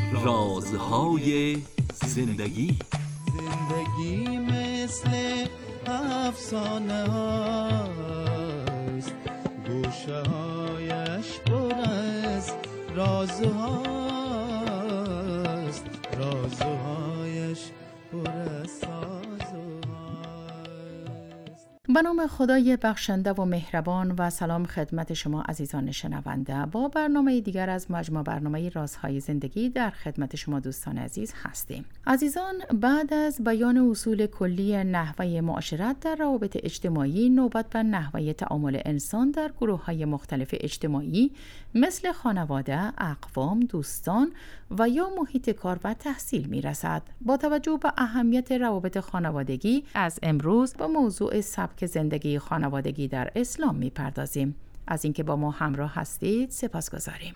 رازهای زندگی. زندگی مثل افسانه هاست، گوشه هایش پر از رازهاست، رازهایش پر از سازهاست. به نام خدای بخشنده و مهربان و سلام خدمت شما عزیزان شنونده. با برنامه دیگر از مجموع برنامه رازهای زندگی در خدمت شما دوستان عزیز هستیم. عزیزان، بعد از بیان اصول کلی نحوه معاشرت در روابط اجتماعی، نوبت به نحوه تعامل انسان در گروه‌های مختلف اجتماعی مثل خانواده، اقوام، دوستان و یا محیط کار و تحصیل میرسد. با توجه به اهمیت روابط خانوادگی، از امروز با موضوع سبک زندگی خانوادگی در اسلام میپردازیم. از اینکه با ما همراه هستید سپاسگزاریم.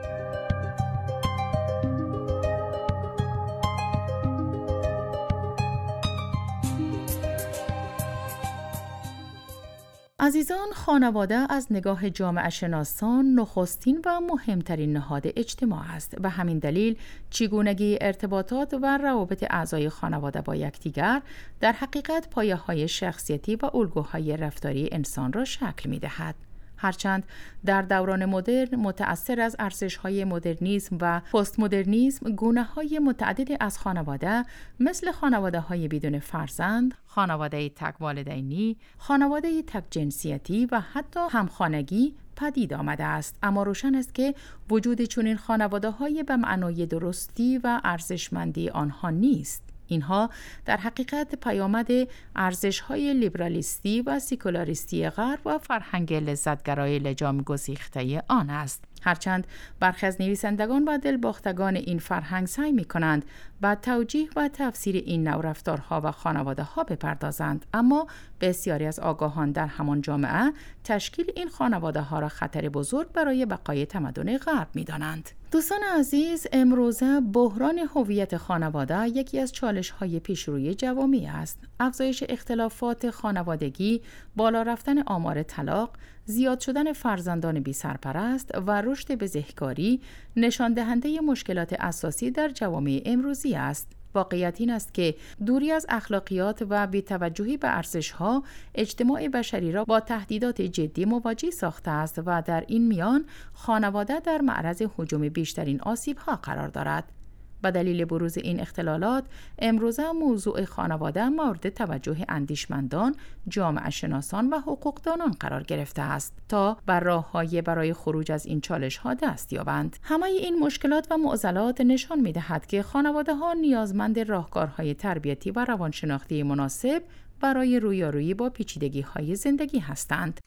عزیزان، خانواده از نگاه جامعه شناسان نخستین و مهمترین نهاد اجتماع است. به همین دلیل چگونگی ارتباطات و روابط اعضای خانواده با یکدیگر در حقیقت پایه‌های شخصیتی و الگوهای رفتاری انسان را شکل می‌دهد. هرچند در دوران مدرن متأثر از ارزش‌های مدرنیسم و پست مدرنیسم، گونه‌های متعددی از خانواده مثل خانواده‌های بدون فرزند، خانواده تک والدینی، خانواده تک جنسیتی و حتی همخانگی پدید آمده است، اما روشن است که وجود چنین خانواده‌های به معنای درستی و ارزشمندی آنها نیست. اینها در حقیقت پیامد ارزش‌های لیبرالیستی و سکولاریستی غرب و فرهنگ لذتگرای لجام گسیخته آن است. هرچند برخی از نویسندگان و دلباختگان این فرهنگ سعی می‌کنند به توجیه و تفسیر این نوع رفتارها و خانواده‌ها بپردازند، اما بسیاری از آگاهان در همان جامعه تشکیل این خانواده‌ها را خطر بزرگ برای بقای تمدن غرب می‌دانند. دوستان عزیز، امروزه بحران هویت خانواده یکی از چالش‌های پیشروی جوامع است. افزایش اختلافات خانوادگی، بالا رفتن آمار طلاق، زیاد شدن فرزندان بی سرپرست و رشد بزهکاری نشان دهنده مشکلات اساسی در جوامع امروزی است. واقعیت این است که دوری از اخلاقیات و بی‌توجهی به ارزش‌ها اجتماع بشری را با تهدیدات جدی مواجه ساخته است و در این میان خانواده در معرض هجوم بیشترین آسیب‌ها قرار دارد. به دلیل بروز این اختلالات، امروزه موضوع خانواده مورد توجه اندیشمندان، جامعه شناسان و حقوقدانان قرار گرفته است تا بر راه‌های برای خروج از این چالش‌ها دست یابند. همه این مشکلات و معضلات نشان می‌دهد که خانواده‌ها نیازمند راهکارهای تربیتی و روانشناختی مناسب برای رویارویی با پیچیدگی‌های زندگی هستند.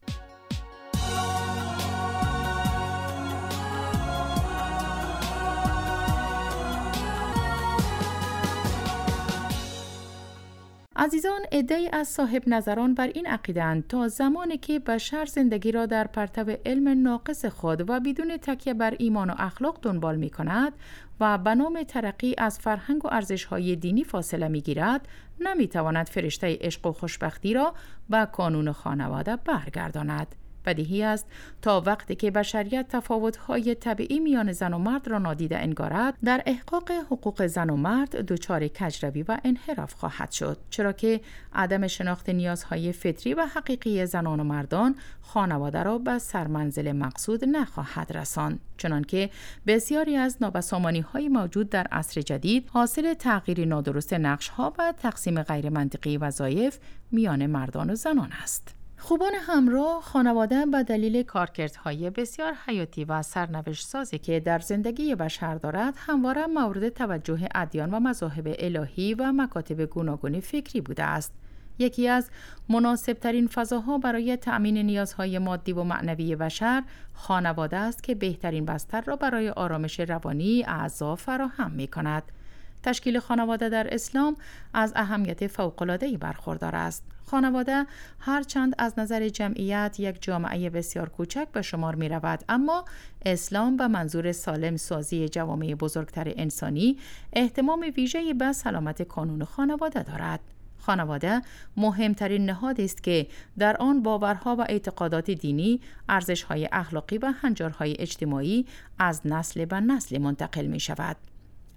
عزیزان، عده‌ای از صاحب نظران بر این عقیده‌اند تا زمانی که بشر زندگی را در پرتو علم ناقص خود و بدون تکیه بر ایمان و اخلاق دنبال می‌کند و به نام ترقی از فرهنگ و ارزش‌های دینی فاصله می‌گیرد، نمی‌تواند فرشته عشق و خوشبختی را به کانون خانواده برگرداند. بدیهی است تا وقتی که بشریت تفاوت‌های طبیعی میان زن و مرد را نادیده انگارد، در احقاق حقوق زن و مرد دچار کجروی و انحراف خواهد شد، چرا که عدم شناخت نیازهای فطری و حقیقی زنان و مردان خانواده را به سرمنزل مقصود نخواهد رساند، چنانکه بسیاری از نابسامانی‌های موجود در عصر جدید حاصل تغییر نادرست نقش‌ها و تقسیم غیر منطقی وظایف میان مردان و زنان است. خوبان همراه، خانواده به دلیل کارکردهای بسیار حیاتی و سرنوشت سازی که در زندگی بشر دارد، همواره مورد توجه ادیان و مذاهب الهی و مکاتب گوناگون فکری بوده است. یکی از مناسبترین فضاها برای تأمین نیازهای مادی و معنوی بشر خانواده است که بهترین بستر را برای آرامش روانی اعضا فراهم می‌کند. تشکیل خانواده در اسلام از اهمیت فوق‌العاده‌ای برخوردار است. خانواده هرچند از نظر جمعیت یک جامعه بسیار کوچک به شمار می رود، اما اسلام به منظور سالم سازی جوامع بزرگتر انسانی اهتمام ویژه‌ای به سلامت کانون خانواده دارد. خانواده مهمترین نهادی است که در آن باورها و اعتقادات دینی، ارزش‌های اخلاقی و هنجارهای اجتماعی از نسل به نسل منتقل می شود.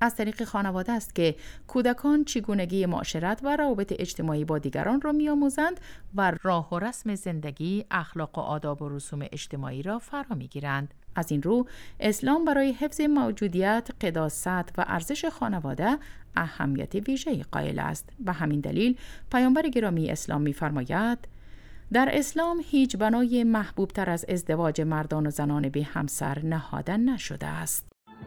از طریق خانواده است که کودکان چگونگی معاشرت و روابط اجتماعی با دیگران را می‌آموزند و راه و رسم زندگی، اخلاق و آداب و رسوم اجتماعی را فرا می‌گیرند. از این رو اسلام برای حفظ موجودیت، قداست و ارزش خانواده اهمیت ویژه‌ای قائل است. به همین دلیل پیامبر گرامی اسلام می‌فرماید: در اسلام هیچ بنای محبوب تر از ازدواج مردان و زنان به همسر نهاده نشده است.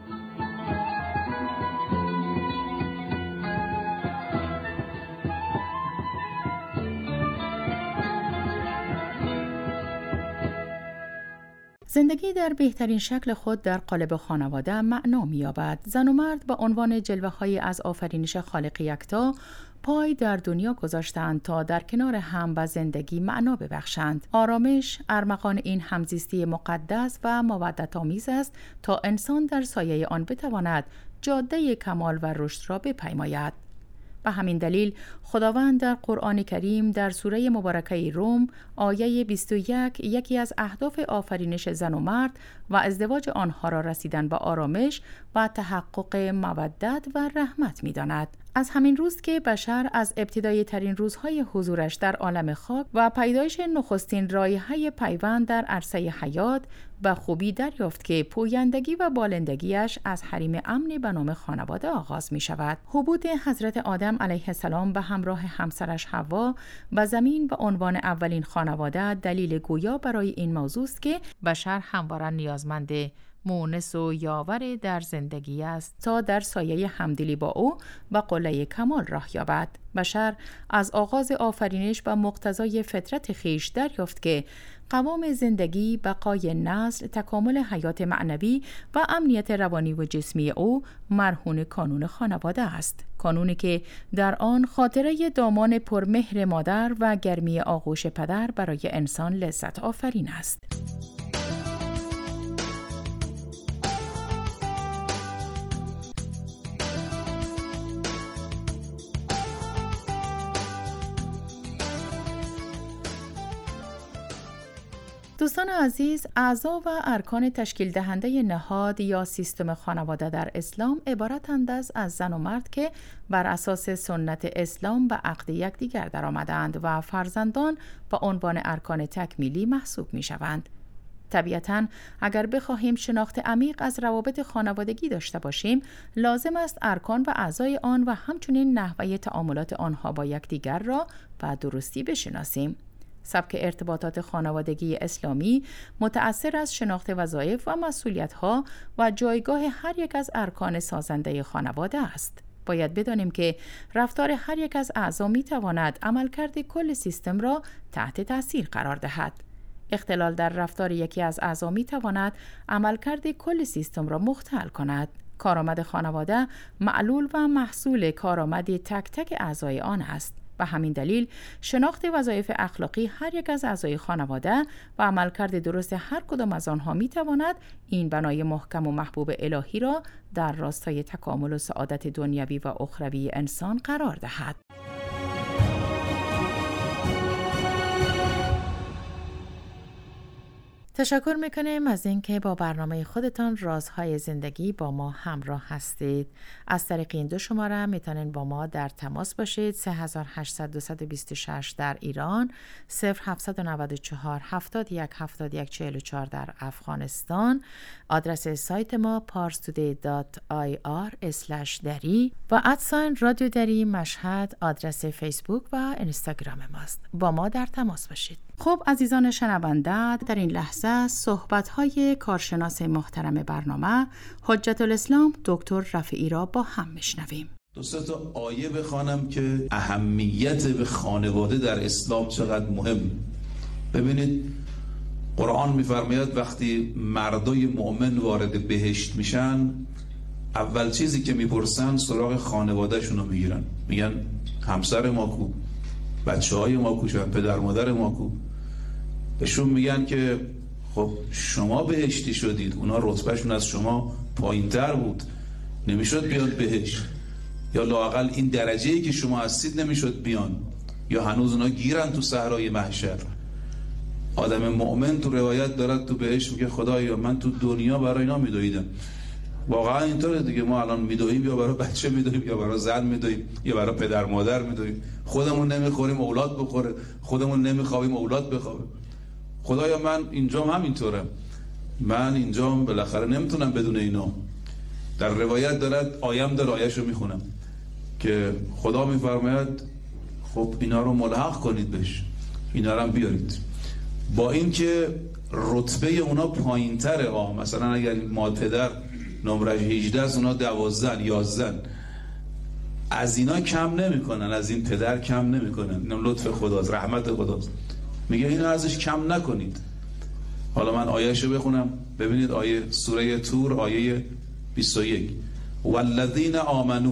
زندگی در بهترین شکل خود در قالب خانواده معنا می‌یابد. زن و مرد با عنوان جلوه‌هایی از آفرینش خالق یکتا پای در دنیا گذاشتند تا در کنار هم به زندگی معنا ببخشند. آرامش ارمغان این همزیستی مقدس و مودت‌آمیز است تا انسان در سایه آن بتواند جاده کمال و رشد را بپیماید. به همین دلیل خداوند در قرآن کریم در سوره مبارکه روم آیه 21 یکی از اهداف آفرینش زن و مرد و ازدواج آنها را رسیدن به آرامش و تحقق مودت و رحمت می‌داند. از همین روز که بشر از ابتدایی ترین روزهای حضورش در عالم خاک و پیدایش نخستین رایحه پیوند در عرصه حیات به خوبی دریافت که پویندگی و بالندگیش از حریم امنی به نام خانواده آغاز می شود. حبوط حضرت آدم علیه السلام به همراه همسرش حوا به زمین به عنوان اولین خانواده دلیل گویا برای این موضوع است که بشر همواره نیازمند مونس و یاور در زندگی است تا در سایه همدلی با او و قله کمال راه یابد. بشر از آغاز آفرینش و مقتضای فطرت خیش دریافت که قوام زندگی، بقای نسل، تکامل حیات معنوی و امنیت روانی و جسمی او مرهون کانون خانواده است. کانونی که در آن خاطره دامان پرمهر مادر و گرمی آغوش پدر برای انسان لذت آفرین است. دوستان عزیز، اعضا و ارکان تشکیل دهنده نهاد یا سیستم خانواده در اسلام عبارتند از زن و مرد که بر اساس سنت اسلام به عقد یکدیگر درآمدند و فرزندان به عنوان ارکان تکمیلی محسوب می شوند. طبیعتاً اگر بخواهیم شناخت عمیق از روابط خانوادگی داشته باشیم، لازم است ارکان و اعضای آن و همچنین نحوه تعاملات آنها با یکدیگر را به درستی بشناسیم. سبک ارتباطات خانوادگی اسلامی متأثر از شناخت وظایف و مسئولیت‌ها و جایگاه هر یک از ارکان سازنده خانواده است. باید بدانیم که رفتار هر یک از اعضا می‌تواند عملکرد کل سیستم را تحت تأثیر قرار دهد. اختلال در رفتار یکی از اعضا می‌تواند عملکرد کل سیستم را مختل کند. کارآمد خانواده معلول و محصول کارآمد تک تک اعضای آن است. و همین دلیل شناخت وظایف اخلاقی هر یک از اعضای خانواده و عملکرد درست هر کدام از آنها می‌تواند این بنای محکم و محبوب الهی را در راستای تکامل و سعادت دنیوی و اخروی انسان قرار دهد. تشکر میکنیم از اینکه با برنامه خودتان رازهای زندگی با ما همراه هستید. از طریق این دو شماره میتونین با ما در تماس باشید. 3800-226 در ایران، 0794 71 71 44 در افغانستان. آدرس سایت ما parstoday.ir/dari و @رادیو دری مشهد آدرس فیسبوک و اینستاگرام ماست. با ما در تماس باشید. خب عزیزان شنونده، در این لحظه صحبت‌های کارشناس محترم برنامه حجت الاسلام دکتر رفیعی را با هم میشنویم. دو سه تا آیه بخوانم که اهمیت به خانواده در اسلام چقدر مهم. ببینید قرآن می‌فرماید وقتی مردای مؤمن وارد بهشت میشن، اول چیزی که میپرسن سراغ خانواده‌شون رو میگیرن، میگن همسر ما کو، بچه‌های ما کو، پدر مادر ما کو. بهشون میگن که خب شما بهشتی شدید، اونا رتبهشون از شما پایین‌تر بود، نمیشد بیان بهشت، یا لااقل این درجه‌ای که شما هستید نمیشد بیان، یا هنوز اونا گیرن تو صحرای محشر. آدم مؤمن تو روایت دارد تو بهشت میگه خدایا من تو دنیا برای اینا میدویدم، واقعا اینطوره دیگه. ما الان میدویم، یا برای بچه میدویم، یا برای زن میدویم، یا برای پدر مادر میدویم. خودمون نمیخوریم اولاد بخوره، خودمون نمیخوابیم اولاد بخوابه. خدایا من اینجام همینطورم، من اینجام بالاخره نمیتونم بدون اینا. در روایت دارد، آیم داره، آیه‌شو میخونم که خدا میفرماید خب اینا رو ملحق کنید بهش، اینا رو هم بیارید. با اینکه رتبه اونا پایین‌تره، مثلا اگر پدر نمره 18 است، اونا 12 11، از اینا کم نمیکنن، از این پدر کم نمیکنن. اینا لطف خداست، رحمت خداست. میگه اینا ازش کم نکنید. حالا من آیه‌شو بخونم ببینید. آیه سوره طور آیه 21: والذین آمنوا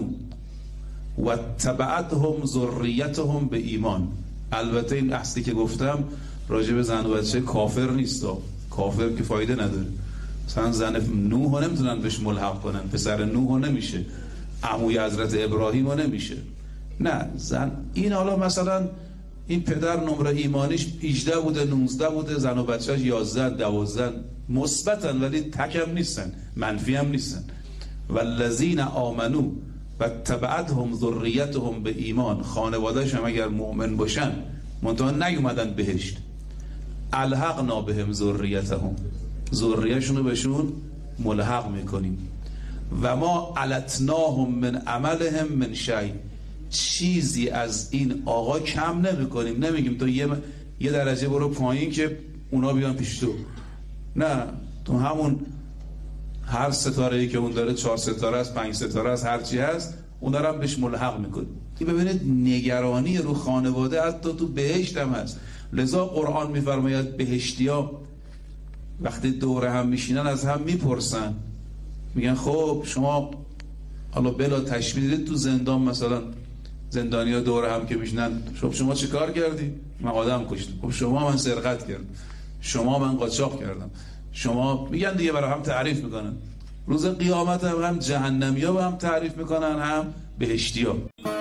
واتبعتهم ذریتهم به ایمان. البته این اصلی که گفتم راجع به زن و بچه کافر نیست، کافر که فایده نداره. مثلا زن نوح رو نمیتونن بهش ملحق کنن، پسر نوح رو نمیشه، عموی حضرت ابراهیم رو نمیشه. نه زن این، حالا مثلا این پدر نمره ایمانیش 18 بوده، 19 بوده، زن و بچه‌اش 11 12 مثبتن، ولی تکم نیستن، منفی هم نیستن. والذین آمنوا واتبعتهم ذریتهم به ایمان. خانواده‌اش هم اگر مؤمن باشن منتها نیومدن بهشت، الحقنا بهم ذریتهم، ذریه‌شون رو بهشون ملحق میکنیم. و ما علتناهم من عملهم من شیء. چیزی از این آقا کم نمیکنیم، نمیگیم تو یه درجه برو پایین که اونا بیان پیش تو. نه، تو همون هر ستاره‌ای که اون داره، 4 ستاره است، 5 ستاره است، هر چی هست، اونا رو هم بهش ملحق میکنیم. این ببینید نگرانی رو خانواده حتی تو بهشت هم هست. لذا قرآن میفرماید بهشتیا وقتی دور هم میشینن از هم میپرسن، میگن خب شما، حالا بلا تشبیه دیدید تو زندان مثلا زندانیا دور هم که میشینن، شما چه کار کردی؟ من آدم کشتم. خب شما من سرقت کردم، شما من قاچاق کردم، شما میگن دیگه، برای هم تعریف میکنن. روز قیامت هم جهنمیا به هم تعریف میکنن، هم بهشتیا.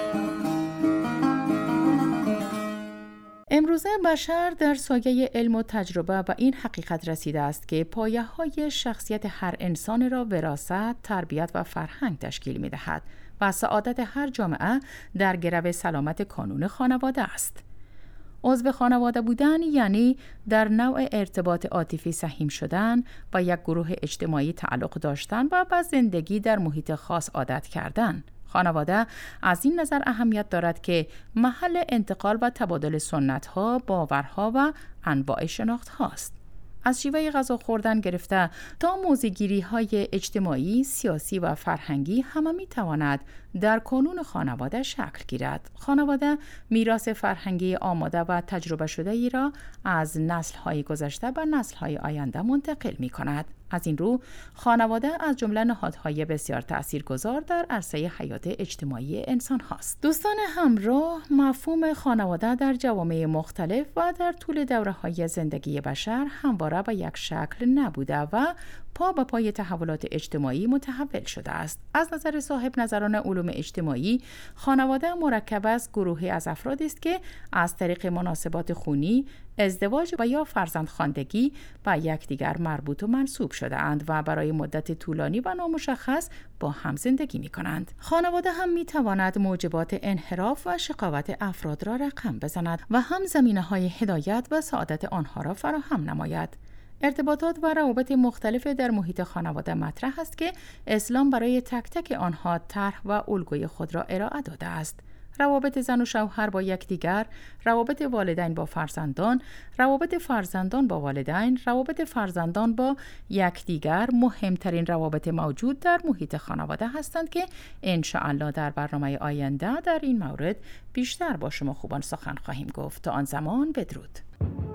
امروزه بشر در سایه علم و تجربه و این حقیقت رسیده است که پایه‌های شخصیت هر انسان را وراثت، تربیت و فرهنگ تشکیل می‌دهد و سعادت هر جامعه در گرو سلامت کانون خانواده است. عضو خانواده بودن یعنی در نوع ارتباط عاطفی سهیم شدن، با یک گروه اجتماعی تعلق داشتن و با زندگی در محیط خاص عادت کردن. خانواده از این نظر اهمیت دارد که محل انتقال و تبادل سنت‌ها، باورها و انواع شناخت‌هاست. از شیوه غذا خوردن گرفته تا موضع‌گیری‌های اجتماعی، سیاسی و فرهنگی همه می‌تواند در کانون خانواده شکل گیرد. خانواده میراث فرهنگی آماده و تجربه شده ای را از نسل‌های گذشته به نسل‌های آینده منتقل می‌کند. از این رو خانواده از جمله نهادهای بسیار تأثیرگذار در عرصه حیات اجتماعی انسان هاست. دوستان همراه، مفهوم خانواده در جوامع مختلف و در طول دوره‌های زندگی بشر همواره به یک شکل نبوده و پا به پای تحولات اجتماعی متحول شده است. از نظر صاحب نظران علوم اجتماعی، خانواده مرکب از گروهی از افرادی است که از طریق مناسبات خونی، ازدواج و یا فرزندخواندگی به یکدیگر مربوط و منسوب شده اند و برای مدت طولانی و نامشخص با هم زندگی می کنند. خانواده هم می تواند موجبات انحراف و شقاوت افراد را رقم بزند و هم زمینه‌های هدایت و سعادت آنها را فراهم نماید. ارتباطات و روابط مختلف در محیط خانواده مطرح است که اسلام برای تک تک آنها طرح و الگوی خود را ارائه داده است. روابط زن و شوهر با یکدیگر، روابط والدین با فرزندان، روابط فرزندان با والدین، روابط فرزندان با یکدیگر مهمترین روابط موجود در محیط خانواده هستند که ان شاء الله در برنامه آینده در این مورد بیشتر با شما خوبان سخن خواهیم گفت. تا آن زمان بدرود.